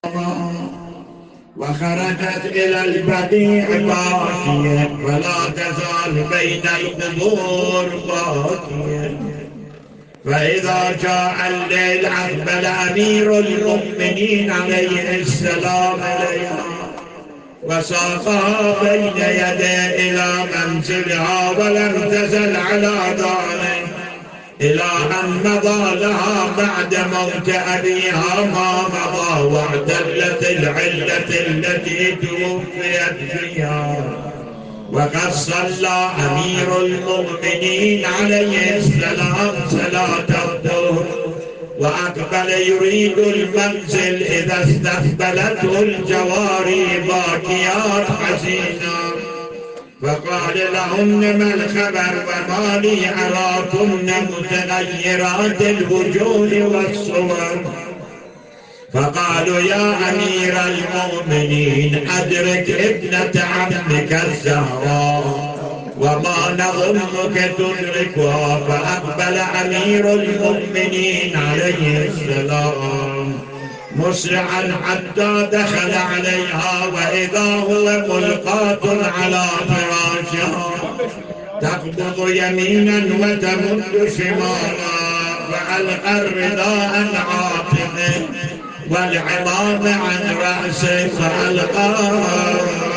وخرجت إلى البقيع باكيا ولا تزال بين القبور باكيا. فإذا جاء الليل أقبل أمير المؤمنين عليه السلام إليها وساقها بين يديه إلى منزلها، ولم تزل على ذلك إلى أن مضى لها بعد موت أبيها ما مضى، واعتلت العلة التي توفيت فيها. وقد صلى أمير المؤمنين عليه السلام صلاة الظهر وأقبل يريد المنزل إذا استقبلته الجواري باكيات حزينات، فقال لهن: ما الخبر وما لي أراكن متغيرات الوجوه والصور؟ فقالوا: يا أمير المؤمنين أدرك ابنة عمك الزهراء وما نظنك تدركها. فأقبل أمير المؤمنين عليه السلام مسرعا حتى دخل عليها، وإذا هو ملقاة على فراشها تقبض يمينا وتمد شمالا، وألقى الرداء عاتقه والعظام عن رأسه فألقاها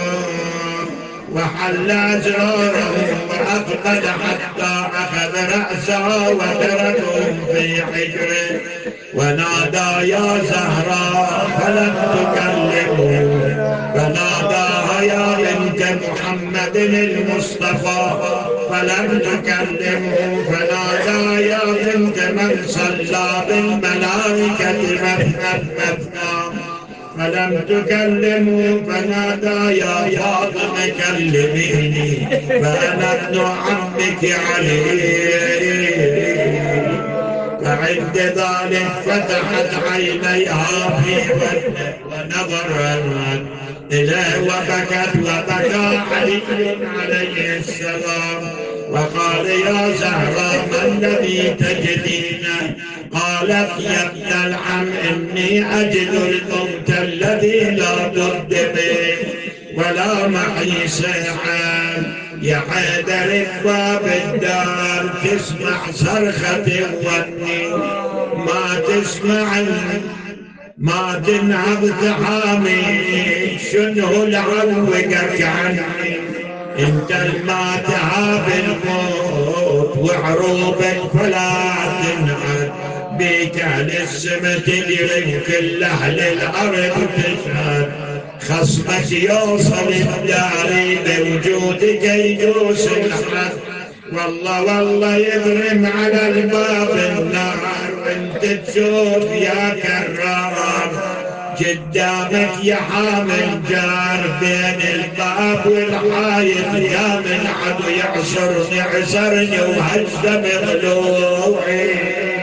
وحل أزراره، وأقبل حتى أخذ رأسها وتركه في حجره ونادى: يا زهراء، فلم تكلمه. فناداها: يا بنت محمد المصطفى، فلم تكلمه. فنادى: يا بنت من صلى بالملائكة مثنى، فلم تكلمه. فنادى: يا فاطمة كلميني فأنا ابن عمك علي. فعند ذلك فتحت عينيها في وجهه ونظرت إليه وبكت، وبكى علي عليه السلام وقال: يا زهراء، ما الذي تجدينه؟ قالت: يا ابن العم، إني أجد الموت الذي لا بد به ولا معي ساحل. يا حيدر باب الدار تسمع صرخة وني، ما تنهض طعامي، شنو لعوقك عني؟ انت الما تهاب الموت وعروبك فلا تنعد، بيك اهل السما تدري كل اهل الارض تشهد، خصمك يوصل الداري بوجودك يدوس الحد، والله يضرم على الباب النار وانت تشوف يا كرار، قدامك يا حامل جار بين الباب والحايط، يا من عدو يعصرني وهجد مغلوعي،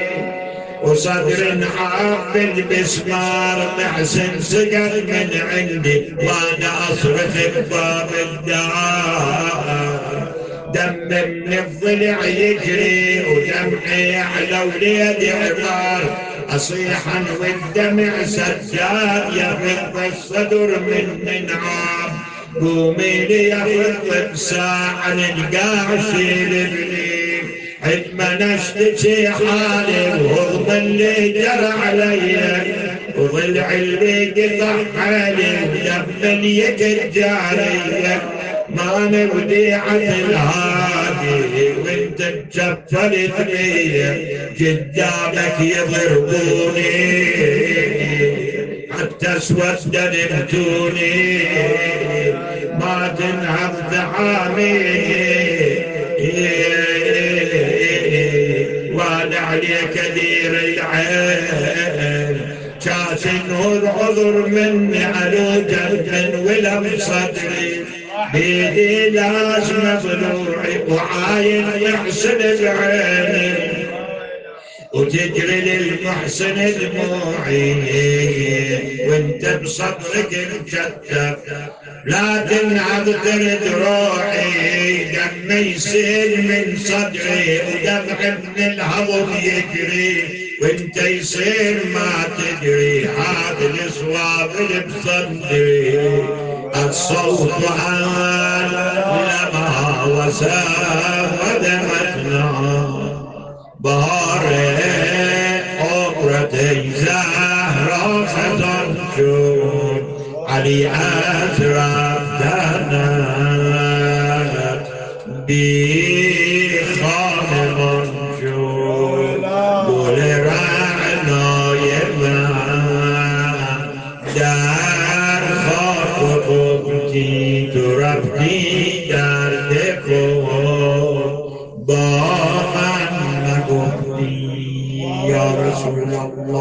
وصدر حافل بسمار محسن سقط من عندي وانا اصرخ بباب الدار، دم من الضلع يجري ودمعي على وليدي عبار، اصيحا والدمع سجاد يفض الصدر من نعام، قومي لي يفض بساعة نلقى شيل بني، عندما نشتكي حالي وهضم اللي جرى علي، وضلع اللي قطع حالي ودم يتجاري، ما نوديعة الهادي وانت تشفلت لي، قدامك يضربوني حتى اسود نمتوني، ما تنهض طعامي وانا عليك دير العين، كاس عذر مني على جنب ولم صدري، بيدي لازم ضلوعي وعاين يحسن بعيني، وتجري للمحسن دموعي وانت بصدرك مكتف، لا تنهض ترد روحي، دم يسيل من صدري ودمع من الهضم يجري، وانت يصير ما تدري هذا الصواب اللي بصدري الصوت لما وسام ودمتنا بهارت عبرتي زهرة فتنشون علي أسرف دهنت بخان منشون قول رعنا يما در خاک قبطی تو رفتی در دکو با من نگفتی یا رسول الله